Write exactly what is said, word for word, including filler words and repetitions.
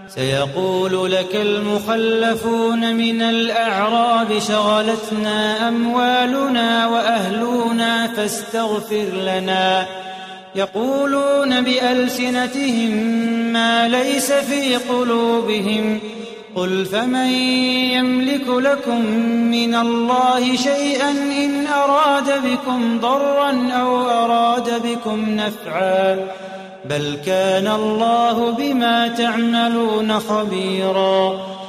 سيقول لك المخلفون من الأعراب شغلتنا أموالنا وأهلنا فاستغفر لنا يقولون بألسنتهم ما ليس في قلوبهم قل فمن يملك لكم من الله شيئا إن أراد بكم ضرا أو أراد بكم نفعا بل كان الله بما تعملون خبيرا